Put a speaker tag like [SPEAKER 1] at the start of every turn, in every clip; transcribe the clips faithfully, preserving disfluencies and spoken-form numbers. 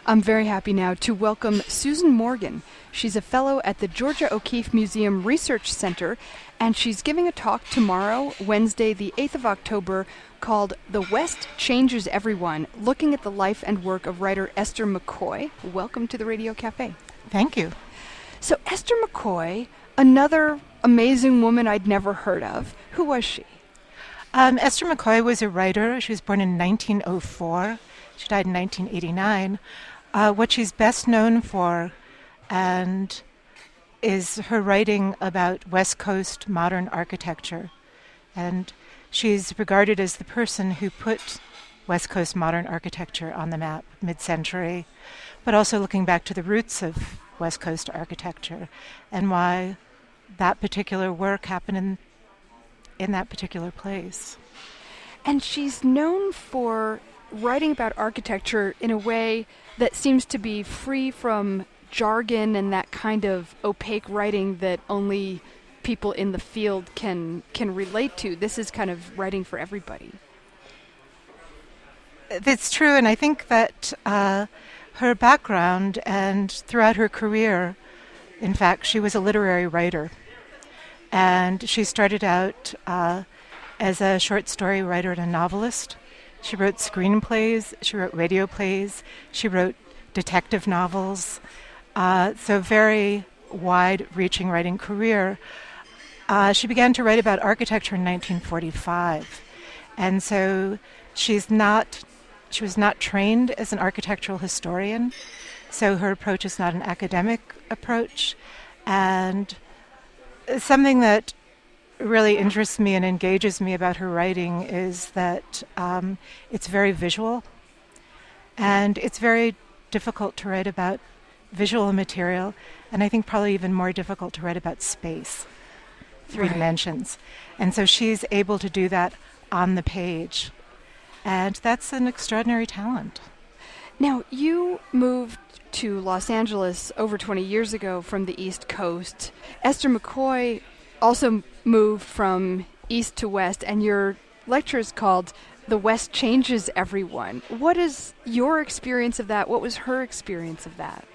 [SPEAKER 1] I'm very happy now to welcome Susan Morgan. She's a fellow at the Georgia O'Keeffe Museum Research Center, and she's giving a talk tomorrow, Wednesday, the eighth of October, called The West Changes Everyone, looking at the life and work of writer Esther McCoy. Welcome to the Radio Cafe.
[SPEAKER 2] Thank you.
[SPEAKER 1] So Esther McCoy, another amazing woman I'd never heard of. Who was she?
[SPEAKER 2] Um, Esther McCoy was a writer. She was born in nineteen oh four. She died in nineteen eighty-nine. Uh, what she's best known for and is her writing about West Coast modern architecture. And she's regarded as the person who put West Coast modern architecture on the map mid-century, but also looking back to the roots of West Coast architecture and why that particular work happened in in that particular place.
[SPEAKER 1] And she's known for writing about architecture in a way that seems to be free from jargon and that kind of opaque writing that only people in the field can can relate to. This is kind of writing for everybody.
[SPEAKER 2] That's true, and I think that uh, her background and throughout her career, in fact, she was a literary writer. And she started out uh, as a short story writer and a novelist. She wrote screenplays, she wrote radio plays, she wrote detective novels. Uh, so very wide-reaching writing career. Uh, she began to write about architecture in nineteen forty-five. And so she's not, she was not trained as an architectural historian. So her approach is not an academic approach. And something that really interests me and engages me about her writing is that um, it's very visual, and it's very difficult to write about visual material, and I think probably even more difficult to write about space, three right. dimensions. And so she's able to do that on the page, and that's an extraordinary talent.
[SPEAKER 1] Now, you moved to Los Angeles over twenty years ago from the East Coast. Esther McCoy also moved from East to West, and your lecture is called The West Changes Everyone. What is your experience of that? What was her experience of that?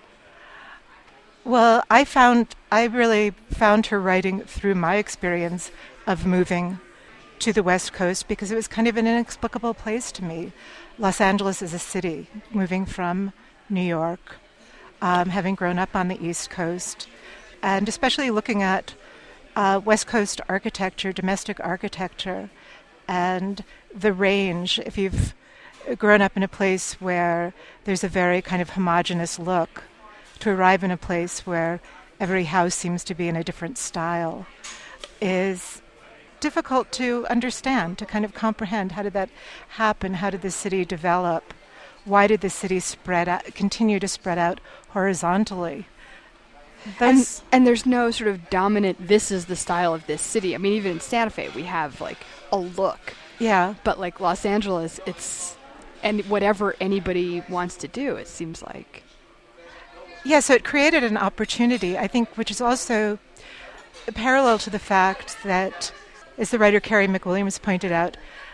[SPEAKER 2] Well, I found, I really found her writing through my experience of moving to the West Coast because it was kind of an inexplicable place to me. Los Angeles is a city, moving from New York, um, having grown up on the East Coast, and especially looking at uh, West Coast architecture, domestic architecture, and the range. If you've grown up in a place where there's a very kind of homogeneous look, to arrive in a place where every house seems to be in a different style is difficult to understand, to kind of comprehend. How did that happen? How did the city develop? Why did the city spread out, continue to spread out horizontally?
[SPEAKER 1] And, and there's no sort of dominant, this is the style of this city. I mean, even in Santa Fe, we have like a look.
[SPEAKER 2] Yeah.
[SPEAKER 1] But like Los Angeles, it's and whatever anybody wants to do, it seems like.
[SPEAKER 2] Yeah, so it created an opportunity, I think, which is also parallel to the fact that, as the writer Carey McWilliams pointed out,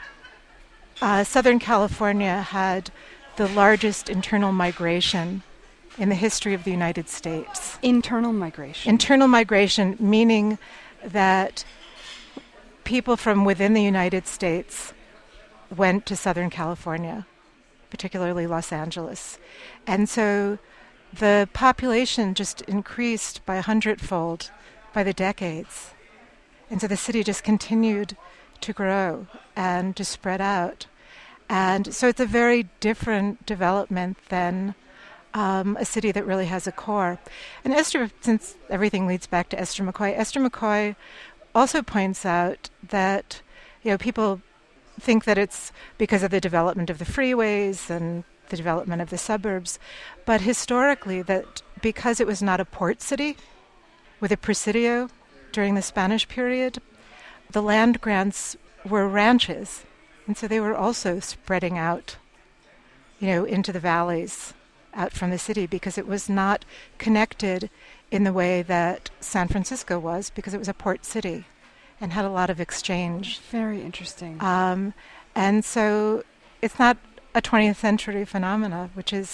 [SPEAKER 2] uh, Southern California had the largest internal migration in the history of the United States.
[SPEAKER 1] Internal migration?
[SPEAKER 2] Internal migration, meaning that people from within the United States went to Southern California, particularly Los Angeles. And so the population just increased by a hundredfold by the decades. And so the city just continued to grow and to spread out. And so it's a very different development than um, a city that really has a core. And Esther, since everything leads back to Esther McCoy, Esther McCoy also points out that, you know, people think that it's because of the development of the freeways and the development of the suburbs, but historically that because it was not a port city with a presidio during the Spanish period, the land grants were ranches, and so they were also spreading out, you know, into the valleys out from the city because it was not connected in the way that San Francisco was because it was a port city and had a lot of exchange.
[SPEAKER 1] Very interesting.
[SPEAKER 2] Um, and so it's not a twentieth century phenomena, which is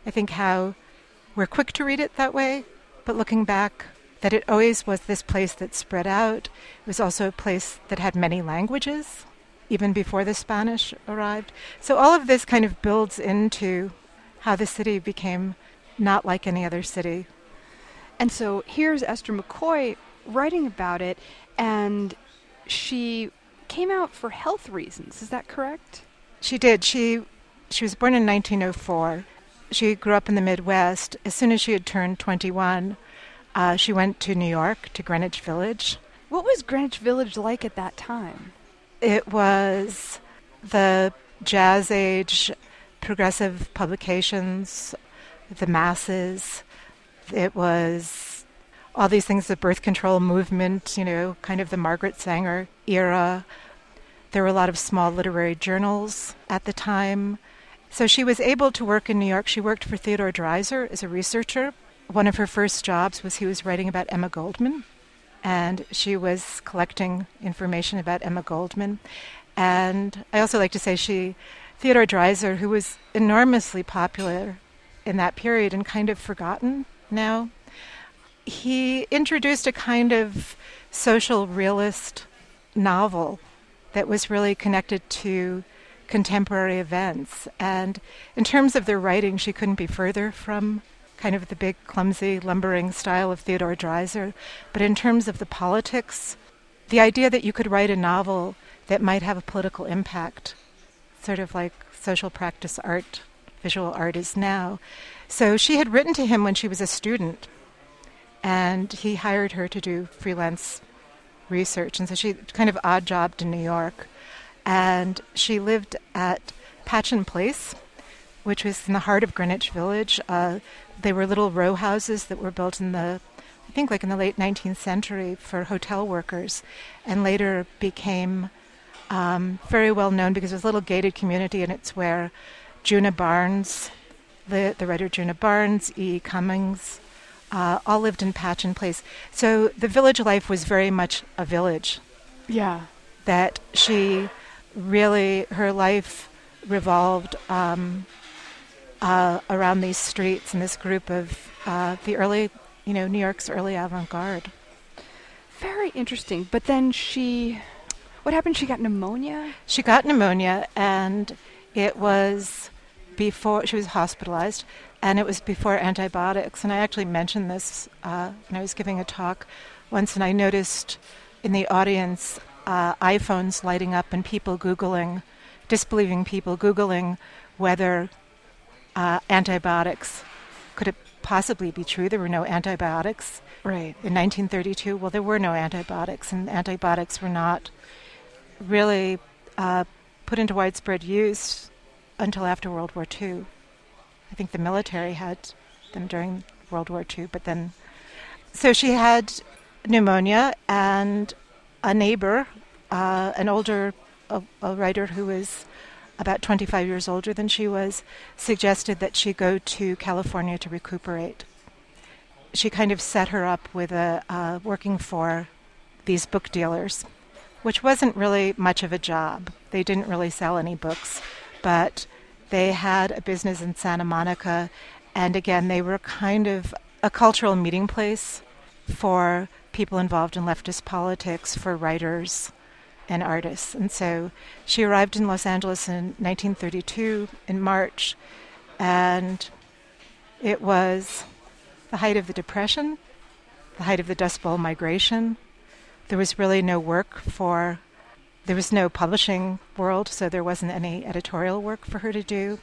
[SPEAKER 2] I think how we're quick to read it that way, but looking back, that it always was this place that spread out. It was also a place that had many languages, even before the Spanish arrived. So all of this kind of builds into how the city became not like any other city.
[SPEAKER 1] And so here's Esther McCoy writing about it, and she came out for health reasons. Is that correct?
[SPEAKER 2] She did. She she was born in nineteen oh four. She grew up in the Midwest. As soon as she had turned twenty-one, uh, she went to New York, to Greenwich Village.
[SPEAKER 1] What was Greenwich Village like at that time?
[SPEAKER 2] It was the Jazz Age, progressive publications, the masses. It was all these things, the birth control movement, you know, kind of the Margaret Sanger era. There were a lot of small literary journals at the time. So she was able to work in New York. She worked for Theodore Dreiser as a researcher. One of her first jobs was he was writing about Emma Goldman, and she was collecting information about Emma Goldman. And I also like to say she, Theodore Dreiser, who was enormously popular in that period and kind of forgotten now, he introduced a kind of social realist novel that was really connected to contemporary events. And in terms of their writing, she couldn't be further from kind of the big, clumsy, lumbering style of Theodore Dreiser. But in terms of the politics, the idea that you could write a novel that might have a political impact, sort of like social practice art, visual art is now. So she had written to him when she was a student, and he hired her to do freelance research. And so she kind of odd jobbed in New York. And she lived at Patchen Place, which was in the heart of Greenwich Village. Uh, they were little row houses that were built in the, I think like in the late nineteenth century for hotel workers, and later became um, very well known because it was a little gated community, and it's where Djuna Barnes, the, the writer Djuna Barnes, E. E. Cummings, uh, all lived in Patchen Place. So the village life was very much a village.
[SPEAKER 1] Yeah.
[SPEAKER 2] That she really, her life revolved um, uh, around these streets and this group of uh, the early, you know, New York's early avant-garde.
[SPEAKER 1] Very interesting. But then she, what happened? She got pneumonia?
[SPEAKER 2] She got pneumonia, and it was before, she was hospitalized, and it was before antibiotics. And I actually mentioned this uh, when I was giving a talk once, and I noticed in the audience Uh, iPhones lighting up and people Googling, disbelieving people Googling whether uh, antibiotics, could it possibly be true there were no antibiotics
[SPEAKER 1] right
[SPEAKER 2] in nineteen thirty-two? Well, there were no antibiotics, and antibiotics were not really uh, put into widespread use until after World War Two. I think the military had them during World War Two, but then... So she had pneumonia, and a neighbor, uh, an older a, a writer who was about twenty-five years older than she was, suggested that she go to California to recuperate. She kind of set her up with a uh, working for these book dealers, which wasn't really much of a job. They didn't really sell any books, but they had a business in Santa Monica, and again, they were kind of a cultural meeting place for people involved in leftist politics, for writers and artists. And so she arrived in Los Angeles in nineteen thirty-two in March, and it was the height of the Depression, the height of the Dust Bowl migration. There was really no work for, there was no publishing world, so there wasn't any editorial work for her to do.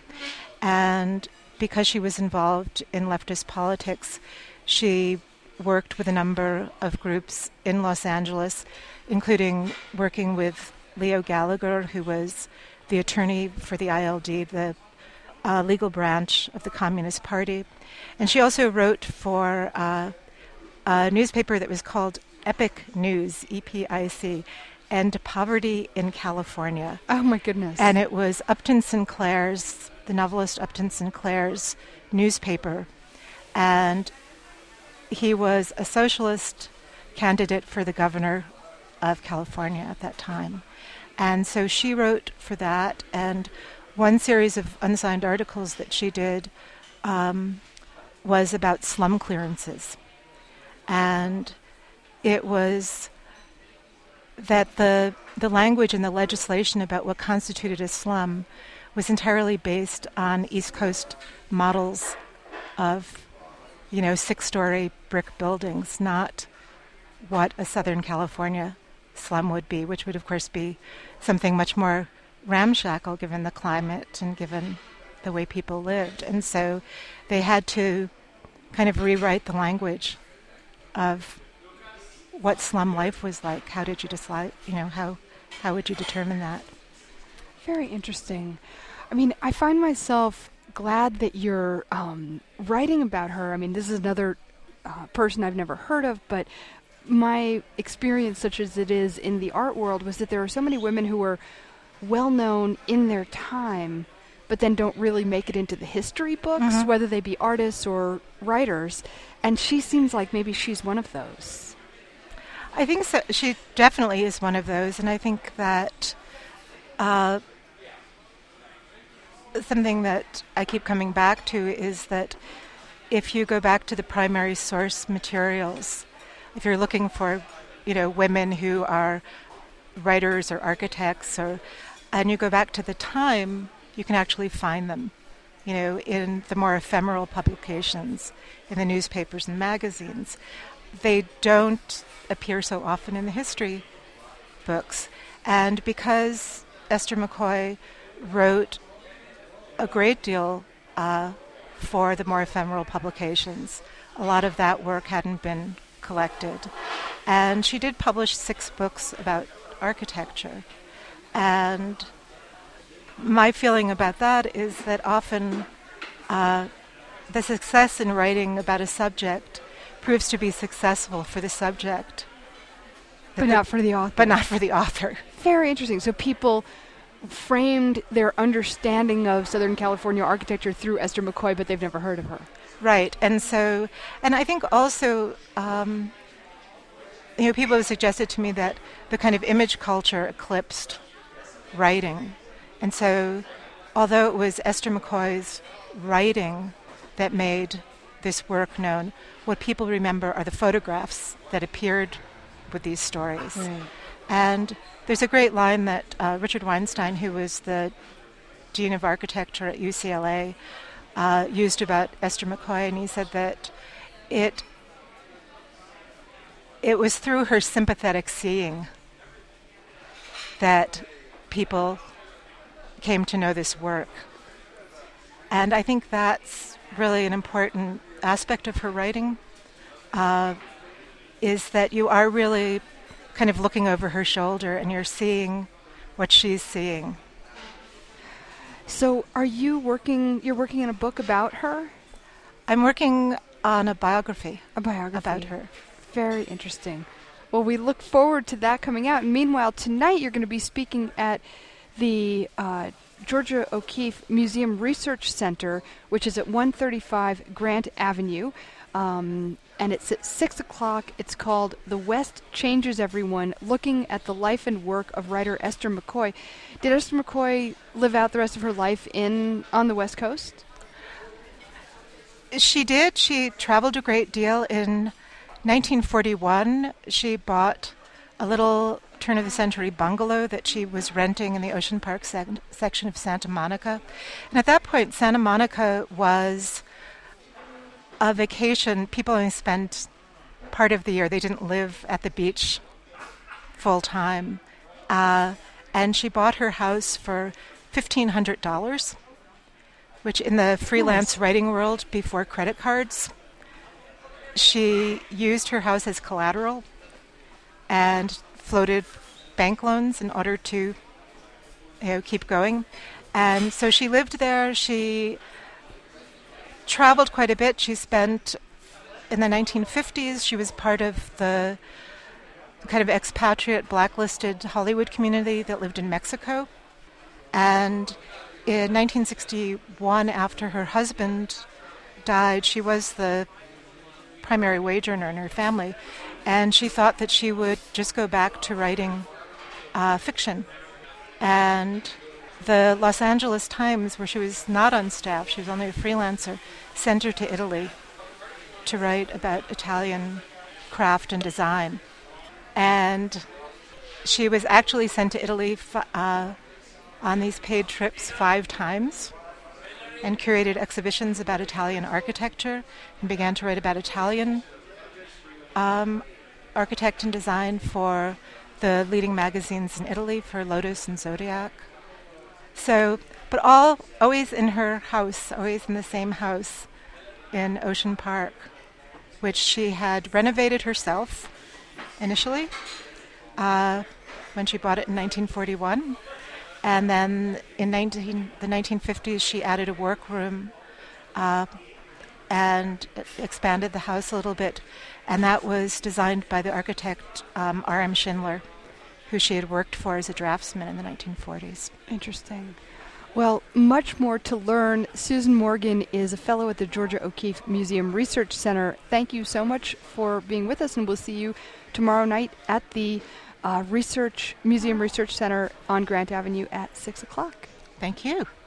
[SPEAKER 2] And because she was involved in leftist politics, she worked with a number of groups in Los Angeles, including working with Leo Gallagher, who was the attorney for the I L D, the uh, legal branch of the Communist Party. And she also wrote for uh, a newspaper that was called Epic News, E P I C, and Poverty in California.
[SPEAKER 1] Oh, my goodness.
[SPEAKER 2] And it was Upton Sinclair's, the novelist Upton Sinclair's newspaper. And he was a socialist candidate for the governor of California at that time. And so she wrote for that, and one series of unsigned articles that she did um, was about slum clearances. And it was that the the language and the legislation about what constituted a slum was entirely based on East Coast models of, you know, six-story brick buildings, not what a Southern California slum would be, which would, of course, be something much more ramshackle given the climate and given the way people lived. And so they had to kind of rewrite the language of what slum life was like. How did you decide, you know, how how would you determine that?
[SPEAKER 1] Very interesting. I mean, I find myself glad that you're um, writing about her. I mean, this is another uh, person I've never heard of, but my experience, such as it is in the art world, was that there are so many women who are well known in their time, but then don't really make it into the history books, mm-hmm. whether they be artists or writers. And she seems like maybe she's one of those.
[SPEAKER 2] I think so. She definitely is one of those, and I think that uh, something that I keep coming back to is that if you go back to the primary source materials, if you're looking for, you know, women who are writers or architects, or and you go back to the time, you can actually find them, you know, in the more ephemeral publications, in the newspapers and magazines. They don't appear so often in the history books. And because Esther McCoy wrote a great deal uh, for the more ephemeral publications, a lot of that work hadn't been collected. And she did publish six books about architecture. And my feeling about that is that often uh, the success in writing about a subject proves to be successful for the subject.
[SPEAKER 1] But not for the author.
[SPEAKER 2] But not for the author.
[SPEAKER 1] Very interesting. So people framed their understanding of Southern California architecture through Esther McCoy, but they've never heard of her.
[SPEAKER 2] Right. And so, and I think also, um, you know, people have suggested to me that the kind of image culture eclipsed writing. And so, although it was Esther McCoy's writing that made this work known, what people remember are the photographs that appeared with these stories.
[SPEAKER 1] Right.
[SPEAKER 2] And there's a great line that uh, Richard Weinstein, who was the Dean of Architecture at U C L A, uh, used about Esther McCoy, and he said that it it was through her sympathetic seeing that people came to know this work. And I think that's really an important aspect of her writing, uh, is that you are really kind of looking over her shoulder and you're seeing what she's seeing.
[SPEAKER 1] So are you working, you're working on a book about her?
[SPEAKER 2] I'm working on a biography.
[SPEAKER 1] A biography.
[SPEAKER 2] About her.
[SPEAKER 1] Very interesting. Well, we look forward to that coming out. And meanwhile, tonight you're going to be speaking at the uh, Georgia O'Keeffe Museum Research Center, which is at one thirty-five Grant Avenue. Um, and it's at six o'clock. It's called The West Changes Everyone, looking at the life and work of writer Esther McCoy. Did Esther McCoy live out the rest of her life in on the West Coast?
[SPEAKER 2] She did. She traveled a great deal. In nineteen forty-one, she bought a little turn-of-the-century bungalow that she was renting in the Ocean Park sec- section of Santa Monica. And at that point, Santa Monica was a vacation. People only spent part of the year. They didn't live at the beach full-time. Uh, and she bought her house for fifteen hundred dollars, which in the freelance nice. writing world before credit cards, she used her house as collateral and floated bank loans in order to, you know, keep going. And so she lived there. She traveled quite a bit. She spent, in the nineteen fifties, she was part of the kind of expatriate blacklisted Hollywood community that lived in Mexico. And in nineteen sixty-one, after her husband died, she was the primary wage earner in her family, and she thought that she would just go back to writing uh, fiction. And the Los Angeles Times, where she was not on staff, she was only a freelancer, sent her to Italy to write about Italian craft and design. And she was actually sent to Italy f- uh, on these paid trips five times and curated exhibitions about Italian architecture and began to write about Italian um, architect and design for the leading magazines in Italy, for Lotus and Zodiac. So, but all always in her house, always in the same house in Ocean Park, which she had renovated herself initially uh, when she bought it in nineteen forty-one. And then in nineteen, the nineteen fifties, she added a workroom uh, and expanded the house a little bit. And that was designed by the architect um, R M Schindler, who she had worked for as a draftsman in the nineteen forties.
[SPEAKER 1] Interesting. Well, much more to learn. Susan Morgan is a fellow at the Georgia O'Keeffe Museum Research Center. Thank you so much for being with us, and we'll see you tomorrow night at the uh, Research Museum Research Center on Grant Avenue at six o'clock.
[SPEAKER 2] Thank you.